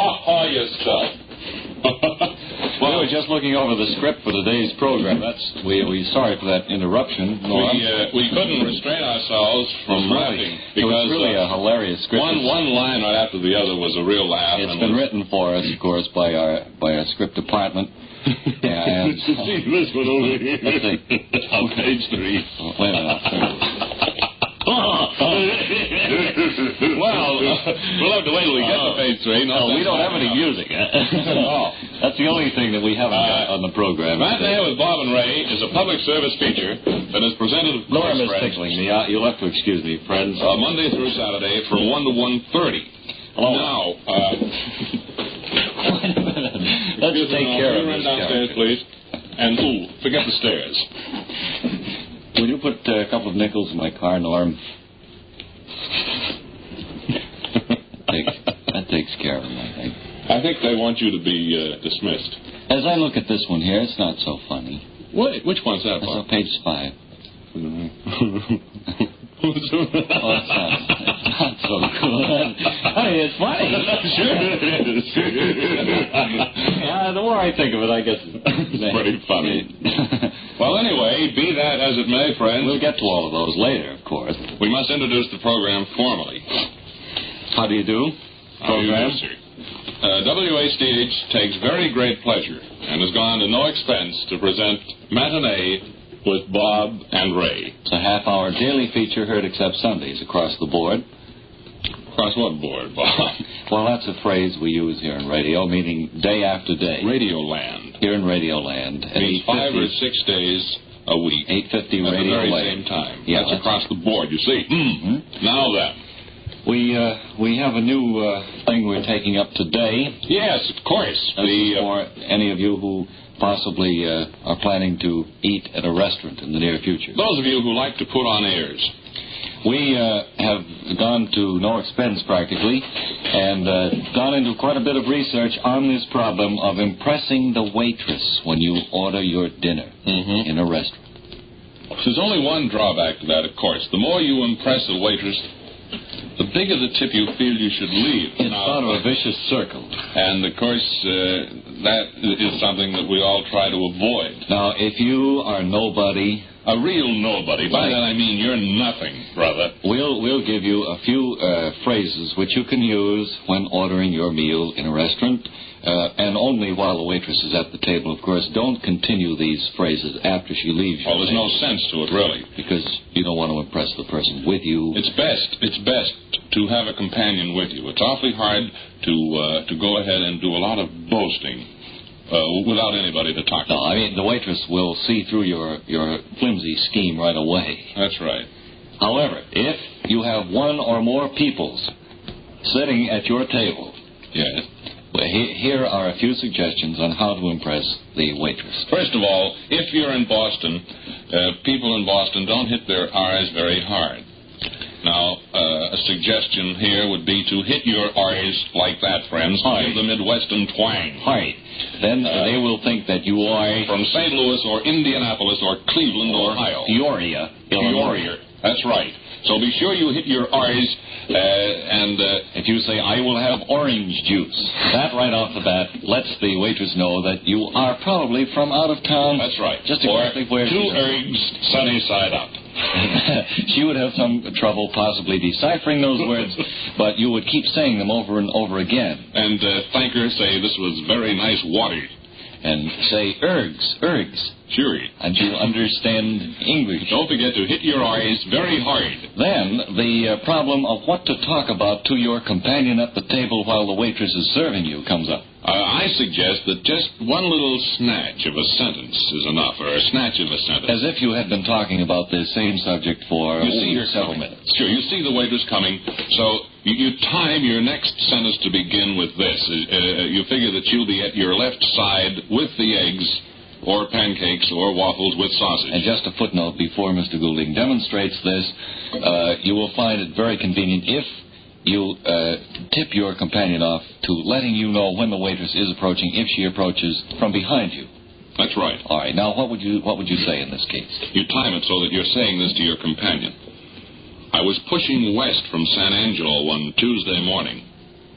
Your stuff. Well, we were just looking over the script for today's program. We sorry for that interruption. We couldn't restrain ourselves from laughing because it was really a hilarious script. One line right after the other was a real laugh. It's been written for us, of course, by our script department. And see this one over here. Let's see. On page 3. Wait a minute. Well, we'll have to wait till we get to page 3. No, we don't have any music. That's the only thing that we haven't got on the program. Matinee with Bob and Ray is a public service feature that is presented... Norm is tickling me. You'll have to excuse me, friends. Monday through Saturday from 1 to 1:30. Now, wait a minute. Let's take care of this downstairs, please. And, forget the stairs. Will you put a couple of nickels in my car, Norm? That takes care of them, I think. I think they want you to be dismissed. As I look at this one here, it's not so funny. Which one's that, Bob? It's on page 5. It's not so good. I mean, it's funny. Sure it is. The more I think of it, I guess it's pretty funny. Well, anyway, be that as it may, friends. We'll get to all of those later, of course. We must introduce the program formally. How do you do? Program? WHDH takes very great pleasure and has gone to no expense to present Matinee with Bob and Ray. It's a half-hour daily feature heard except Sundays across the board. Across what board, Bob? Well, that's a phrase we use here in radio, meaning day after day. Radio Land. Here in Radio Land. It means 5 or 6 days a week. 8:50 at Radio the very Land. same time. Yeah, that's across the board, you see. Mm-hmm. Now then. We have a new thing we're taking up today. Yes, of course. For any of you who possibly are planning to eat at a restaurant in the near future. Those of you who like to put on airs. We have gone to no expense practically and gone into quite a bit of research on this problem of impressing the waitress when you order your dinner in a restaurant. There's only one drawback to that, of course. The more you impress a waitress, the bigger the tip you feel you should leave. It's sort of a vicious circle. And, of course, that is something that we all try to avoid. Now, if you are nobody... A real nobody. By that I mean you're nothing, brother. We'll give you a few phrases which you can use when ordering your meal in a restaurant, and only while the waitress is at the table, of course. Don't continue these phrases after she leaves you. Well, there's no sense to it, really. Because you don't want to impress the person with you. It's best to have a companion with you. It's awfully hard to go ahead and do a lot of boasting without anybody to talk to. No, I mean, the waitress will see through your flimsy scheme right away. That's right. However, if you have one or more peoples sitting at your table, yes, well, here are a few suggestions on how to impress the waitress. First of all, if you're in Boston, people in Boston don't hit their R's very hard. Now, a suggestion here would be to hit your R's like that, friends. Give the Midwestern twang. Right. Then they will think that you are... from St. Louis or Indianapolis or Cleveland, Ohio. Peoria, Illinois. That's right. So be sure you hit your R's, and if you say, I will have orange juice, that right off the bat lets the waitress know that you are probably from out of town. That's right. Just exactly where 2 eggs sunny side up. She would have some trouble possibly deciphering those words, but you would keep saying them over and over again. And thank her, say, this was very nice water. And say, ergs. Sure. And you understand English. Don't forget to hit your R's very hard. Then, the problem of what to talk about to your companion at the table while the waitress is serving you comes up. I suggest that just one little snatch of a sentence is enough, or a snatch of a sentence. As if you had been talking about this same subject for several minutes. Sure, you see the waitress coming, so you time your next sentence to begin with this. You figure that you'll be at your left side with the eggs, or pancakes, or waffles with sausage. And just a footnote before Mr. Goulding demonstrates this, you will find it very convenient if you tip your companion off to letting you know when the waitress is approaching, if she approaches from behind you. That's right. All right. Now, what would you say in this case? You time it so that you're saying this to your companion. I was pushing west from San Angelo one Tuesday morning.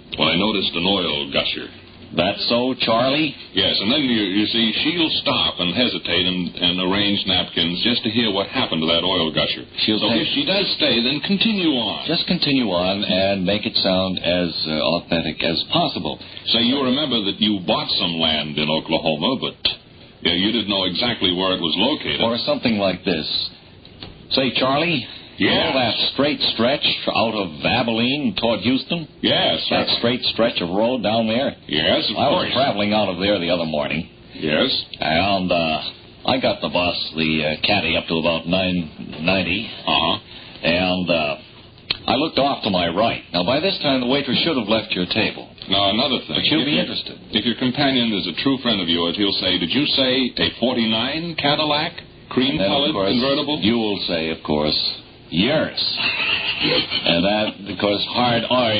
when I noticed an oil gusher. That's so, Charlie? Yes, and then, you see, she'll stop and hesitate and arrange napkins just to hear what happened to that oil gusher. If she does stay, then continue on. Just continue on and make it sound as authentic as possible. Say, you remember that you bought some land in Oklahoma, but you didn't know exactly where it was located. Or something like this. Say, Charlie... Yeah. All that straight stretch out of Abilene toward Houston? Yes. That straight stretch of road down there? Yes, of course. I was traveling out of there the other morning. Yes. And I got the bus, the caddy, up to about 990. Uh-huh. And I looked off to my right. Now, by this time, the waitress should have left your table. Now, another thing. But she'll be interested. If your companion is a true friend of yours, he'll say, did you say a 49 Cadillac? Cream-colored convertible? You will say, of course... Yours. And that, because hard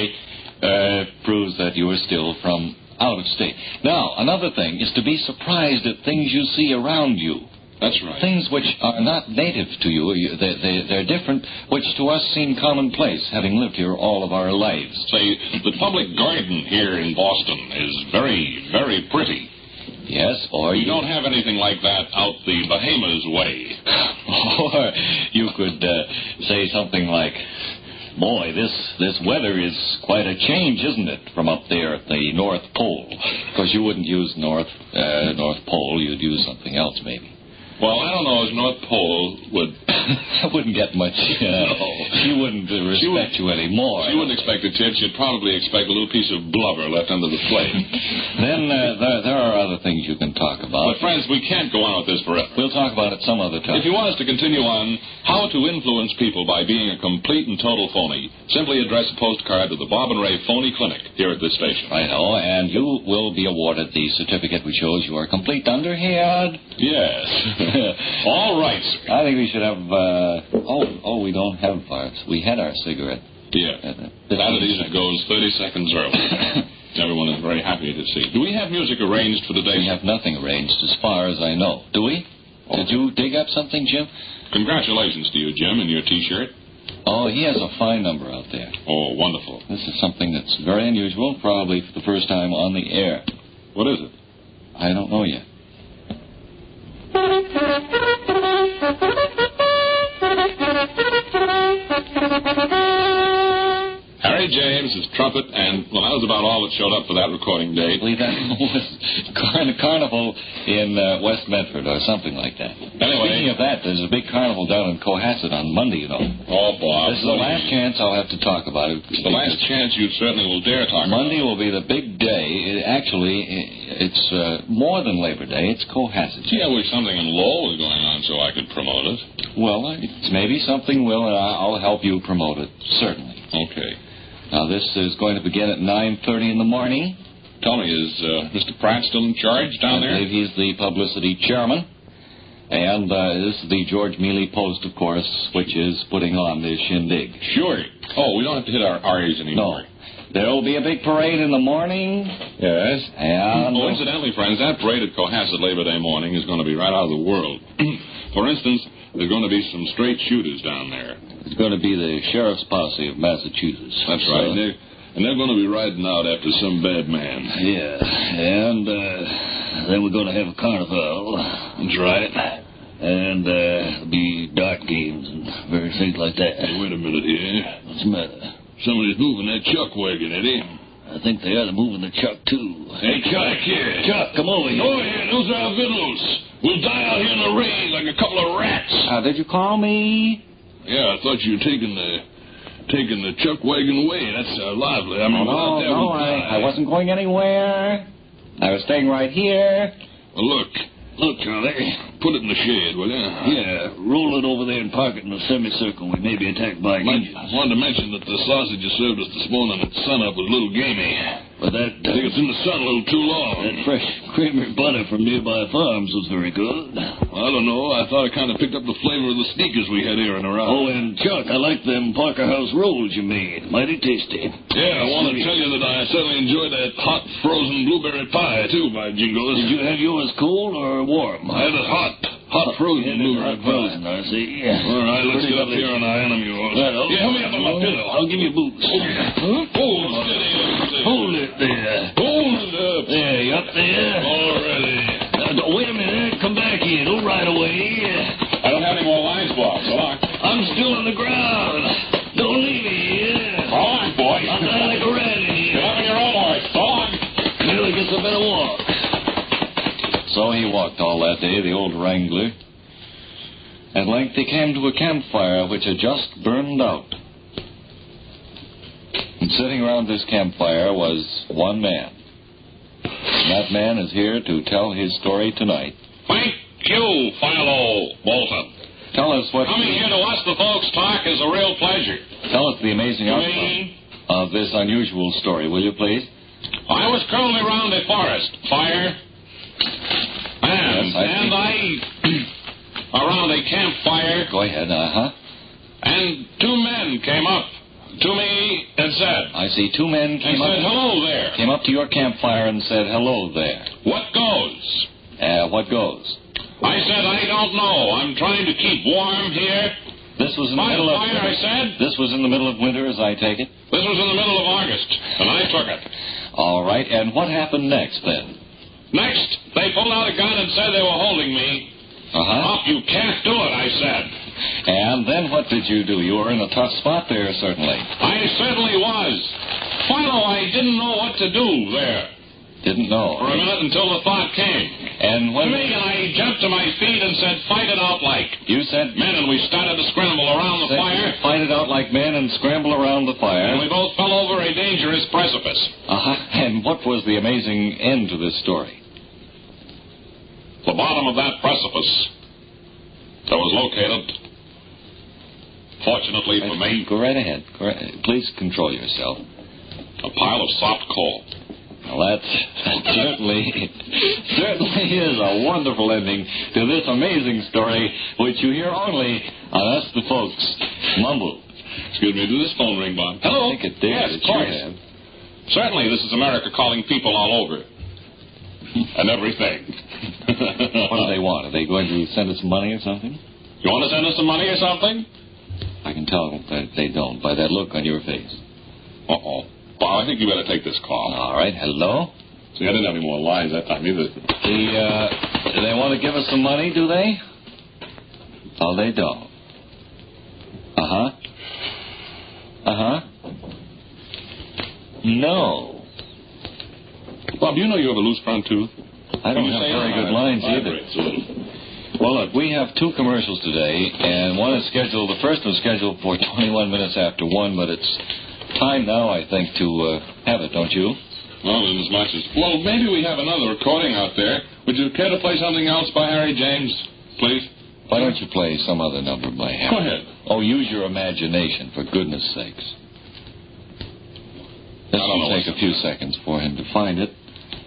I proves that you are still from out of state. Now, another thing is to be surprised at things you see around you. That's right. Things which are not native to you. They're different, which to us seem commonplace, having lived here all of our lives. Say, the public garden here in Boston is very, very pretty. Yes, or we don't have anything like that out the Bahamas way. Or you could say something like, boy, this weather is quite a change, isn't it, from up there at the North Pole? Because you wouldn't use North Pole, you'd use something else maybe. Well, I don't know if North Pole would... wouldn't get much... No. She wouldn't respect you anymore. She wouldn't expect a tip. She'd probably expect a little piece of blubber left under the flame. Then there are other things you can talk about. But, friends, we can't go on with this forever. We'll talk about it some other time. If you want us to continue on how to influence people by being a complete and total phony, simply address a postcard to the Bob and Ray Phony Clinic here at this station. I know, and you will be awarded the certificate which shows you are complete underhead. Yes. All right, sir. I think we should have, we don't have ours. We had our cigarette. Yeah. Saturdays it goes 30 seconds early. Everyone is very happy to see. Do we have music arranged for today? We have nothing arranged as far as I know. Do we? Oh. Did you dig up something, Jim? Congratulations to you, Jim, and your T-shirt. Oh, he has a fine number out there. Oh, wonderful. This is something that's very unusual, probably for the first time on the air. What is it? I don't know yet. Harry James, his trumpet, and, well, that was about all that showed up for that recording date. That was Carnival in West Medford or something like that. Anyway. Speaking of that, there's a big carnival down in Cohasset on Monday, you know. Oh, Bob. This is the last chance I'll have to talk about it. It's the last chance you certainly will dare talk about. Monday will be the big day. It's more than Labor Day. It's Cohasset. Gee, I wish something in Lowell was going on so I could promote it. Well, it's maybe something will, and I'll help you promote it, certainly. Okay. Now, this is going to begin at 9:30 in the morning. Tell me, is Mr. Pratt still in charge down there? I believe he's the publicity chairman. And this is the George Mealy Post, of course, which is putting on this shindig. Sure. Oh, we don't have to hit our R's anymore. No. There will be a big parade in the morning. Yes. And... Oh, incidentally, friends, that parade at Cohasset Labor Day morning is going to be right out of the world. For instance, there's going to be some straight shooters down there. It's going to be the sheriff's posse of Massachusetts. That's right. And they're going to be riding out after some bad man. Yeah. And then we're going to have a carnival. That's right. And there'll be dart games and various things like that. Hey, wait a minute here. What's the matter? Somebody's moving that chuck wagon, Eddie. I think they are. They're moving the chuck, too. Hey, Chuck, here. Chuck, come over here. Over here. Those are our victuals. We'll die out here in the rain like a couple of rats. Did you call me? Yeah, I thought you were taking the chuck wagon away. That's lively. I mean, no, I wasn't going anywhere. I was staying right here. Well, look, Charlie. Put it in the shed, will you? Yeah, roll it over there and park it in a semicircle. We may be attacked by Indians. I wanted to mention that the sausage you served us this morning at sunup was a little gamey. But that... I think it's in the sun a little too long. That fresh creamery butter from nearby farms was very good. Well, I don't know. I thought I kind of picked up the flavor of the sneakers we had here and around. Oh, and Chuck, I like them Parker House rolls you made. Mighty tasty. Yeah, I want to tell you that I certainly enjoyed that hot frozen blueberry pie, too, by jingoes. Did you have yours cold or warm? I had it hot frozen blueberry pie. I see. All right, let's get up here on our enemy yours. Right, Help me up on my pillow. I'll give you boots. Okay. Oh, steady. Hold on the ground. Don't leave me here. So long, boy. I'll die like a rat in here. You're having your own horse. So long. Nearly gets a better walk. So he walked all that day, the old wrangler. At length he came to a campfire which had just burned out. And sitting around this campfire was one man. And that man is here to tell his story tonight. Thank you, Philo Bolton. Tell us what... Coming here to us, the folks talk, is a real pleasure. Tell us the amazing outcome of this unusual story, will you please? I was currently around a forest fire, and I around a campfire. Go ahead, And two men came up to me and said... I see two men came up to your campfire and said, hello there. What goes? What goes? I said, I don't know. I'm trying to keep warm here. This was in the middle of... fire, I said. This was in the middle of winter, as I take it? This was in the middle of August, and I took it. All right, and what happened next, then? Next, they pulled out a gun and said they were holding me. Up, you can't do it, I said. And then what did you do? You were in a tough spot there, certainly. I certainly was. Philo, I didn't know what to do there. Didn't know. For a minute until the thought came. And when... To me, and I jumped to my feet and said, fight it out like... You said... Men, and we started to scramble around the fire. Fight it out like men and scramble around the fire. And we both fell over a dangerous precipice. And what was the amazing end to this story? The bottom of that precipice that was located, fortunately for me... Go right ahead. Please control yourself. A pile of soft coal. Well, that certainly is a wonderful ending to this amazing story, which you hear only on Us the Folks. Mumble. Excuse me, did this phone ring, Bob? Hello? I think it did. Yes, of course. Certainly, this is America calling people all over. And everything. What do they want? Are they going to send us money or something? You want to send us some money or something? I can tell that they don't by that look on your face. Uh-oh. Bob, I think you better take this call. All right. Hello? See, I didn't have any more lines that time either. Do they want to give us some money, do they? Oh, they don't. No. Bob, you know you have a loose front tooth? I don't have very good lines either. Well, look, we have two commercials today, and one is scheduled, the first was scheduled for 21 minutes after 1, but it's time now, I think, to have it, don't you? Well, in as much as... Well, maybe we have another recording out there. Would you care to play something else by Harry James, please? Why don't you play some other number by Harry? Go ahead. Oh, use your imagination, for goodness sakes. This will take a few seconds for him to find it.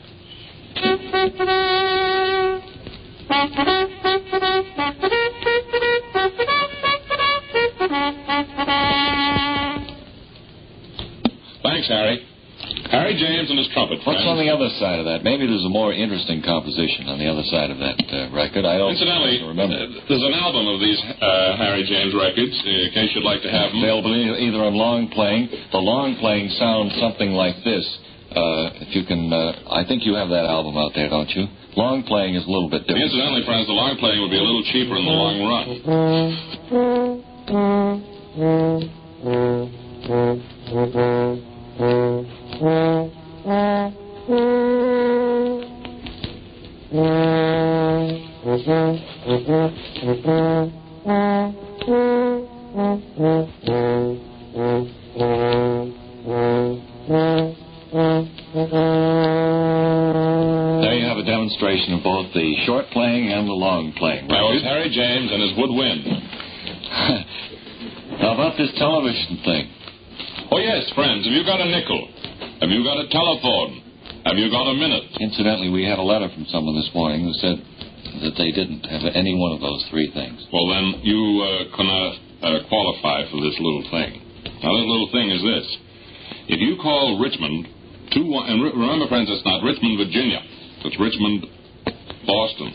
Thanks, Harry. Harry James and his trumpet. What's on the other side of that? Maybe there's a more interesting composition on the other side of that record. I don't remember. There's an album of these Harry James records, in case you'd like to have them. Available either on long playing. The long playing sounds something like this. If you can, I think you have that album out there, don't you? Long playing is a little bit different. Incidentally, friends, the long playing would be a little cheaper in the long run. There you have a demonstration of both the short playing and the long playing. That was Harry James and his woodwind. How about this television thing? Oh, yes, friends. Have you got a nickel? Have you got a telephone? Have you got a minute? Incidentally, we had a letter from someone this morning who said that they didn't have any one of those three things. Well, then you cannot qualify for this little thing. Now, this little thing is this. If you call Richmond, and remember, friends, it's not Richmond, Virginia. It's Richmond, Boston.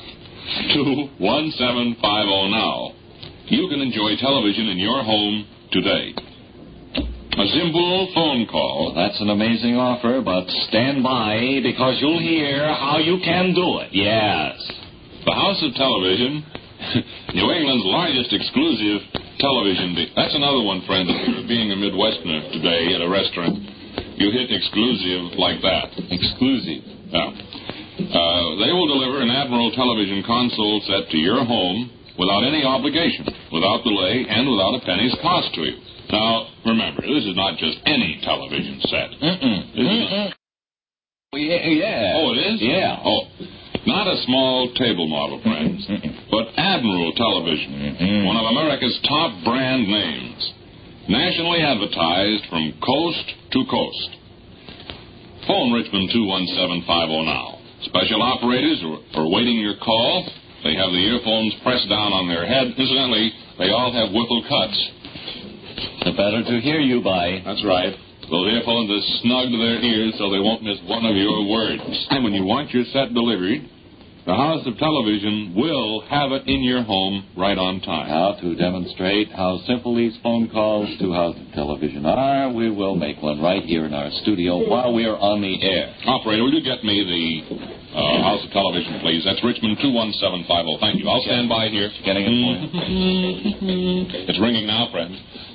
21750 now. You can enjoy television in your home today. A simple phone call. Well, that's an amazing offer, but stand by because you'll hear how you can do it. Yes. The House of Television, New England's largest exclusive television. That's another one, friend. If you're being a Midwesterner today at a restaurant, you hit exclusive like that. Exclusive. Yeah. They will deliver an Admiral television console set to your home without any obligation, without delay, and without a penny's cost to you. Now, remember, this is not just any television set. Yeah. Oh, it is? Yeah. Oh, not a small table model, friends, but Admiral Television, one of America's top brand names, nationally advertised from coast to coast. Phone Richmond 21750 now. Special operators are awaiting your call. They have the earphones pressed down on their head. Incidentally, they all have Whipple cuts. The better to hear you by. That's right. Those earphones are snug to their ears so they won't miss one of your words. And when you want your set delivered, the House of Television will have it in your home right on time. Now, to demonstrate how simple these phone calls to House of Television are, we will make one right here in our studio while we are on the air. Operator, will you get me the House of Television, please? That's Richmond 21750. Thank you. I'll stand by here. Getting it for you. It's ringing now, friend.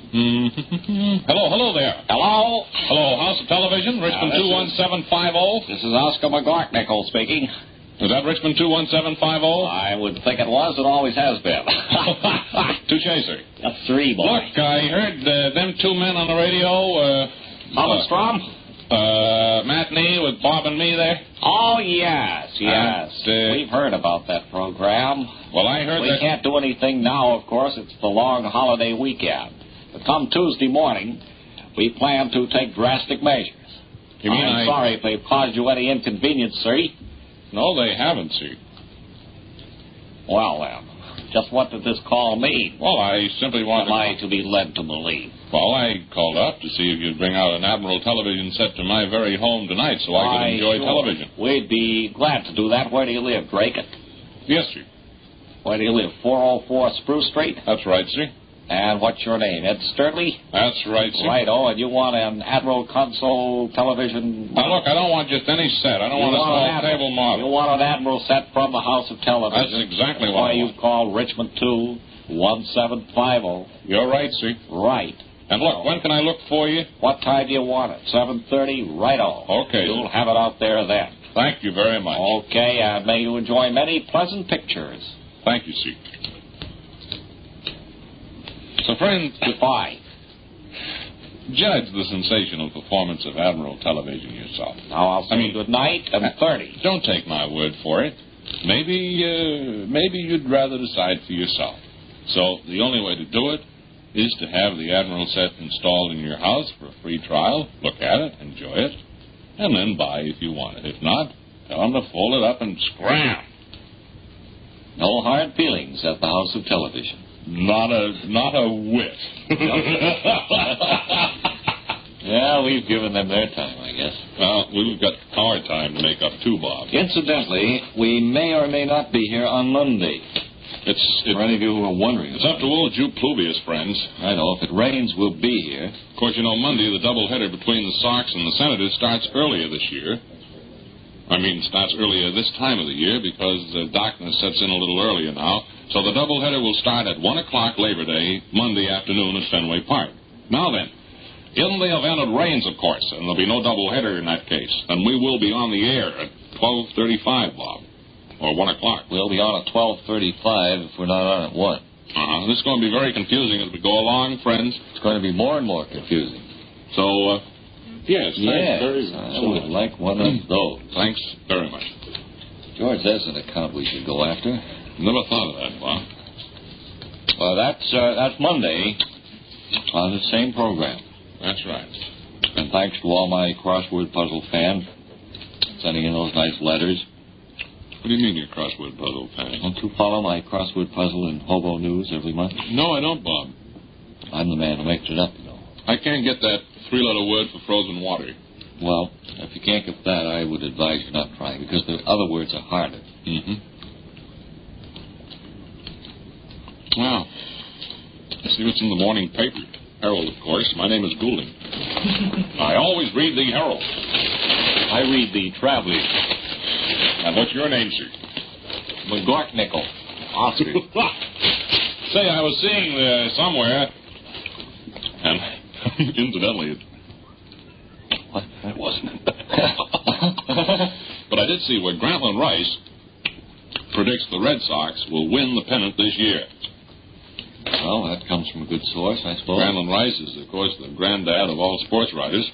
Hello there. Hello, House of Television, Richmond 21750. This is Oscar McGorknickel speaking. Is that Richmond 21750? I would think it was. It always has been. Touché, sir. That's three, boy. Look, I heard them two men on the radio. Hollenstrom? Matinee with Bob and me there. Oh, yes. And, we've heard about that program. Well, I heard we that... can't do anything now, of course. It's the long holiday weekend. But come Tuesday morning, we plan to take drastic measures. You mean I'm sorry if they've caused you any inconvenience, sir. No, they haven't, sir. Well, then, just what did this call mean? Well, I simply wanted Am I to be led to believe? Well, I called up to see if you'd bring out an Admiral television set to my very home tonight so I could enjoy television. We'd be glad to do that. Where do you live, Drake? Yes, sir. Where do you live? 404 Spruce Street? That's right, sir. And what's your name? Ed Sturtley? That's right, sir. Righto, and you want an Admiral console television? Now, look, I don't want just any set. I don't want a small table model. You want an Admiral set from the House of Television? That's exactly what I want. Why, you call Richmond 21750. You're right, sir. Right. And look, when can I look for you? What time do you want it? 7:30? Righto. Okay. You'll have it out there then. Thank you very much. Okay, and may you enjoy many pleasant pictures. Thank you, sir. So, friends, goodbye. Judge the sensational performance of Admiral Television yourself. Now, I'll say good night and 30. Don't take my word for it. Maybe you'd rather decide for yourself. So, the only way to do it is to have the Admiral set installed in your house for a free trial, look at it, enjoy it, and then buy if you want it. If not, tell them to fold it up and scram. No hard feelings at the House of Television. Not a whit. Yeah, we've given them their time, I guess. Well, we've got our time to make up too, Bob. Incidentally, we may or may not be here on Monday. For any of you who are wondering. It's up to old Jupe Pluvius, friends. I know. If it rains, we'll be here. Of course, you know, Monday, the doubleheader between the Sox and the Senators starts earlier this year. Starts earlier this time of the year because the darkness sets in a little earlier now. So the doubleheader will start at 1 o'clock Labor Day, Monday afternoon at Fenway Park. Now then, in the event it rains, of course, and there'll be no doubleheader in that case, and we will be on the air at 12:35, Bob, or 1 o'clock. We'll be on at 12:35 if we're not on at 1. This is going to be very confusing as we go along, friends. It's going to be more and more confusing. So, yes, I would like one of those. Thanks very much. George, there's an account we should go after. Never thought of that, Bob. Well, that's Monday on the same program. That's right. And thanks to all my crossword puzzle fans sending in those nice letters. What do you mean, your crossword puzzle fan? Don't you follow my crossword puzzle in Hobo News every month? No, I don't, Bob. I'm the man who makes it up, you know. I can't get that three-letter word for frozen water. Well, if you can't get that, I would advise you not trying, because the other words are harder. Mm-hmm. Well, see what's in the morning paper. Herald, of course. My name is Goulding. I always read the Herald. I read the Travelers. And what's your name, sir? McGorknickel. Oscar. Say, I was seeing somewhere, and incidentally, What? it wasn't. But I did see where Grantland Rice predicts the Red Sox will win the pennant this year. Well, that comes from a good source, I suppose. Grantland Rice is, of course, the granddad of all sports writers.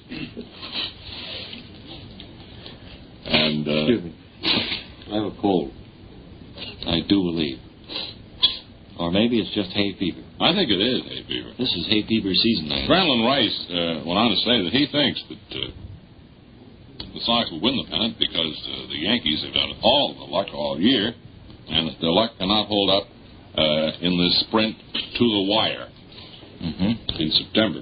And, Excuse me. I have a cold. I do believe. Or maybe it's just hay fever. I think it is hay fever. This is hay fever season, man. Grantland Rice went on to say that he thinks that the Sox will win the pennant because the Yankees have done all the luck all year, and that the luck cannot hold up in this sprint to the wire in September.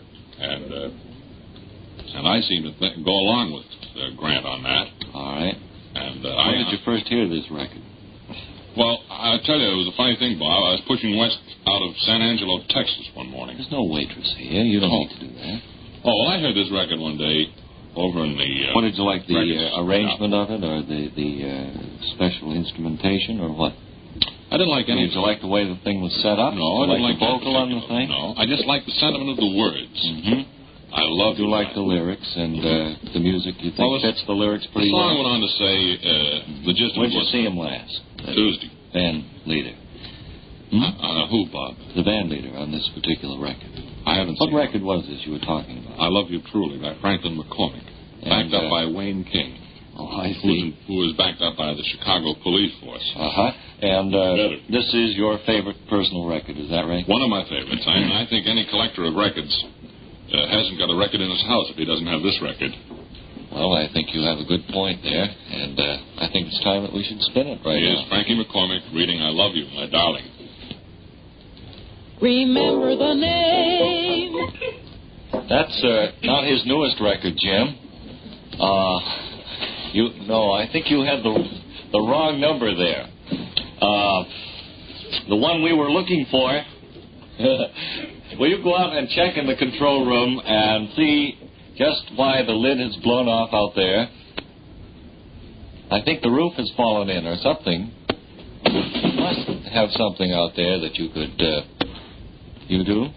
And I seem to go along with Grant on that. All right. And When did you first hear this record? Well, I'll tell you, it was a funny thing, Bob. I was pushing west out of San Angelo, Texas one morning. There's no waitress here. You don't need to do that. Oh, well, I heard this record one day over in the... What did you like, the records arrangement of it, or the special instrumentation, or what? I didn't like any... Did you like the way the thing was set up? No, I didn't like the vocal on the thing? No, I just liked the sentiment of the words. Mm-hmm. I loved You like the lyrics and the music, you think fits the lyrics The pretty song well? went on to say the gist of When it did you was... see him last? Tuesday. Band leader. Who, Bob? The band leader on this particular record. I haven't What seen record was this you were talking about? I Love You Truly by Franklin McCormick. Backed up by Wayne King. Oh, I see. Who was backed up by the Chicago Police Force. Uh-huh. And this is your favorite personal record, is that right? One of my favorites. I think any collector of records hasn't got a record in his house if he doesn't have this record. Well, I think you have a good point there, and I think it's time that we should spin it right Here's now. Frankie McCormick reading I Love You, My Darling. Remember the name. That's not his newest record, Jim. I think you had the wrong number there. The one we were looking for. Will you go out and check in the control room and see just why the lid has blown off out there? I think the roof has fallen in or something. You must have something out there that you could... you do?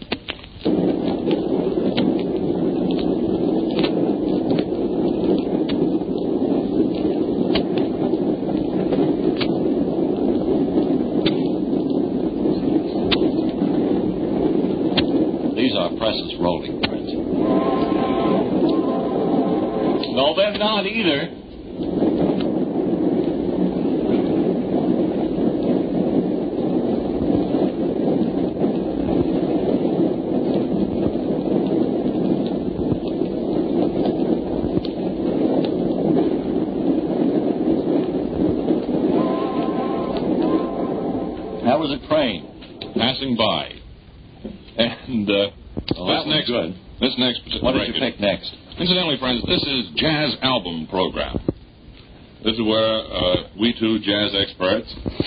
These are presses rolling, friends. No, they're not either. That was a train Passing by. And that was good. This next What did record, you pick next? Incidentally, friends, this is Jazz Album Program. This is where we two jazz experts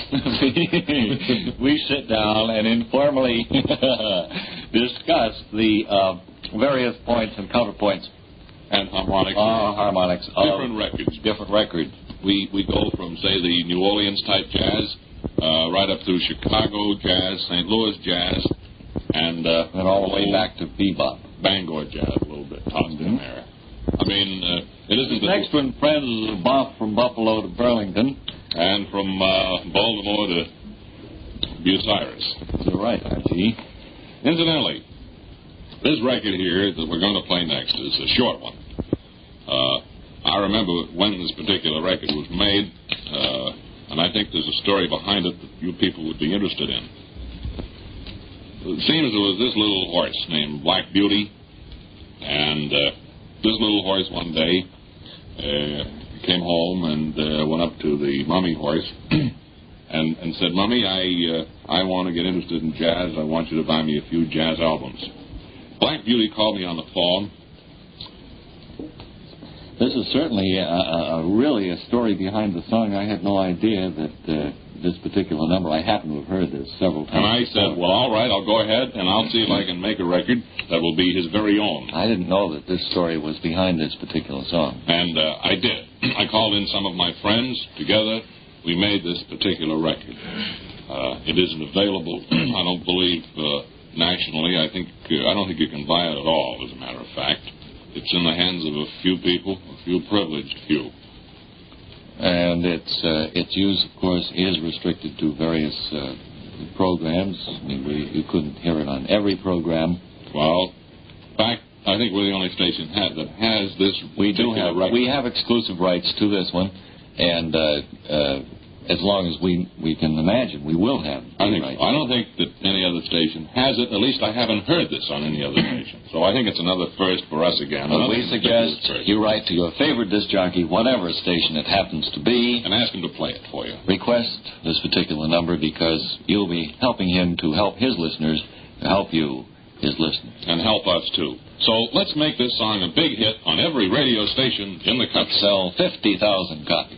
we sit down and informally discuss the various points and counterpoints and harmonics. Harmonics of Different records. different records. We go from, say, the New Orleans type jazz right up through Chicago jazz, St. Louis jazz, and all the way back to bebop. Bangor jazz a little bit tossed in there. I mean, it isn't the Next one, friends, is a bop from Buffalo to Burlington. and from Baltimore to Bucyrus. You're right, Archie. Incidentally, this record here that we're going to play next is a short one. I remember when this particular record was made, and I think there's a story behind it that you people would be interested in. It seems there was this little horse named Black Beauty, and this little horse one day came home and went up to the mummy horse and said, "Mummy, I want to get interested in jazz. I want you to buy me a few jazz albums." Black Beauty called me on the phone. This is certainly really a story behind the song. I had no idea that this particular number, I happen to have heard this several times. And I said, "Well, all right, I'll go ahead and I'll see if I can make a record that will be his very own." I didn't know that this story was behind this particular song. And I did. I called in some of my friends together, we made this particular record. It isn't available, I don't believe, nationally. I don't think you can buy it at all, as a matter of fact. It's in the hands of a few people, a few privileged few. And its use, of course, is restricted to various programs. I mean, you couldn't hear it on every program. Well, in fact, I think we're the only station that has this. We have exclusive rights to this one, and as long as we can imagine, we will have. I don't think that any other station has it. At least I haven't heard this on any other station. So I think it's another first for us again. Well, we suggest you write to your favorite disc jockey, whatever station it happens to be, and ask him to play it for you. Request this particular number because you'll be helping him to help his listeners, to help you, his listeners. And help us, too. So let's make this song a big hit on every radio station in the country. Sell 50,000 copies.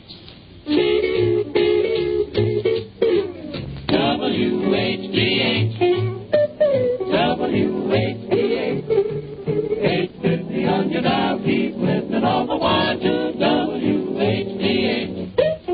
WHBH, 850 on your dial, keep listening all the while to WHBH,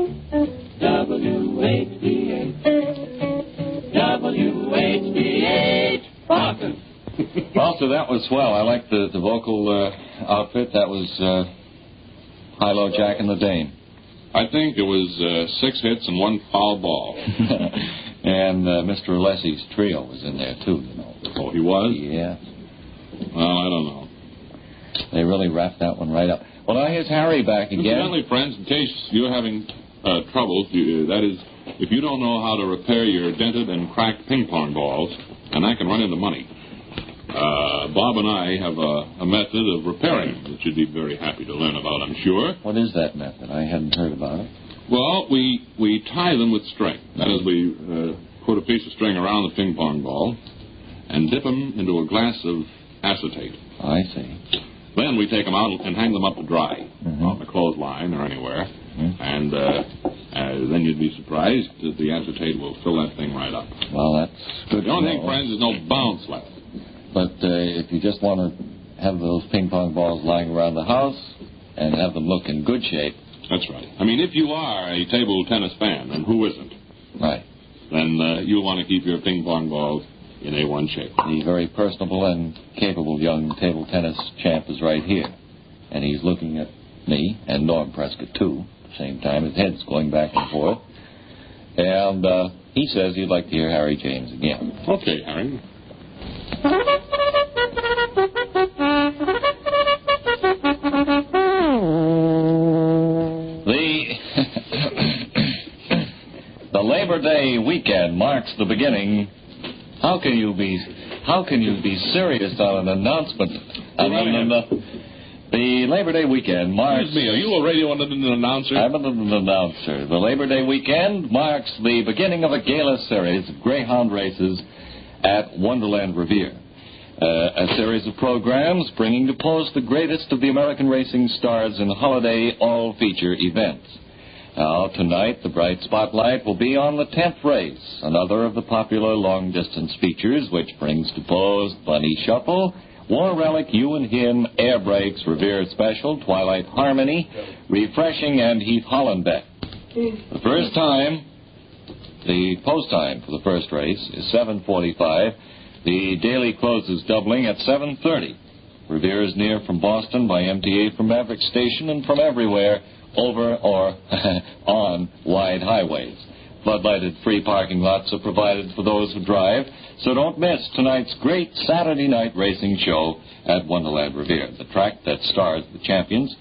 WHBH, Boston. Also, that was swell. I liked the vocal outfit. That was High-Low Jack and the Dane. I think it was 6 hits and 1 foul ball. And Mr. Alessi's trio was in there, too, you know. Oh, he was? Yeah. Well, I don't know. They really wrapped that one right up. Well, now here's Harry back again. Incidentally, friends, in case you're having trouble, that is, if you don't know how to repair your dented and cracked ping-pong balls, and that can run into money, Bob and I have a method of repairing them that you'd be very happy to learn about, I'm sure. What is that method? I hadn't heard about it. Well, we tie them with string. That is, we put a piece of string around the ping pong ball and dip them into a glass of acetate. I see. Then we take them out and hang them up to dry on the clothesline or anywhere. And then you'd be surprised that the acetate will fill that thing right up. Well, that's good. The only thing, friends, is no bounce left. But if you just want to have those ping pong balls lying around the house and have them look in good shape. That's right. I mean, if you are a table tennis fan, and who isn't? Right. Then you'll want to keep your ping pong balls in A1 shape. The very personable and capable young table tennis champ is right here. And he's looking at me and Norm Prescott, too, at the same time. His head's going back and forth. And he says he'd like to hear Harry James again. Okay, Harry. The Labor Day weekend marks the beginning. How can you be serious on an announcement? The Labor Day weekend marks... Excuse me, are you a radio announcer? I'm an announcer. The Labor Day weekend marks the beginning of a gala series of greyhound races at Wonderland Revere. A series of programs bringing to pose the greatest of the American racing stars in holiday all-feature events. Now, tonight, the bright spotlight will be on the 10th race, another of the popular long-distance features, which brings to pose Bunny Shuffle, War Relic, You and Him, Air Brakes, Revere Special, Twilight Harmony, Refreshing, and Heath Hollenbeck. The post time for the first race is 7:45. The daily closes doubling at 7:30. Revere is near from Boston by MTA from Maverick Station and from everywhere over or on wide highways. Floodlighted free parking lots are provided for those who drive, so don't miss tonight's great Saturday night racing show at Wonderland Revere, the track that stars the champions.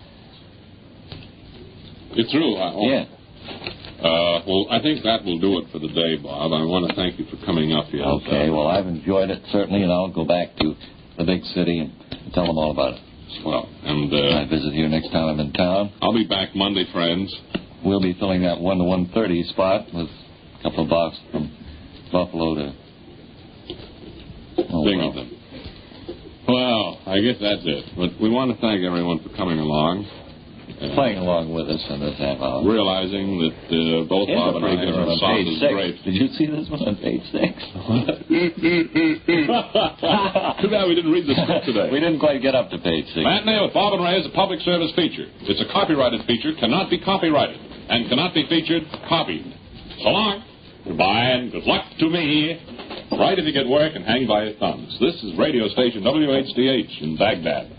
You're through, I hope. Yeah. Well, I think that will do it for the day, Bob. I want to thank you for coming up here. Okay, well, I've enjoyed it, certainly, and I'll go back to the big city and tell them all about it. Well, and I visit here next time I'm in town. I'll be back Monday, friends. We'll be filling that 1 to 1:30 spot with a couple of boxes from Buffalo to Binghamton. Well, I guess that's it. But we want to thank everyone for coming along. Playing along with us in this half hour. Realizing that both Bob and I are on soft page as 6. grapes. Did you see this one on page 6? Too bad we didn't read the script today. We didn't quite get up to page 6. Matinee with Bob and Ray is a public service feature. It's a copyrighted feature, cannot be copyrighted. and cannot be featured copied. So long. Goodbye and good luck to me. Write if you get work and hang by your thumbs. This is radio station WHDH in Baghdad.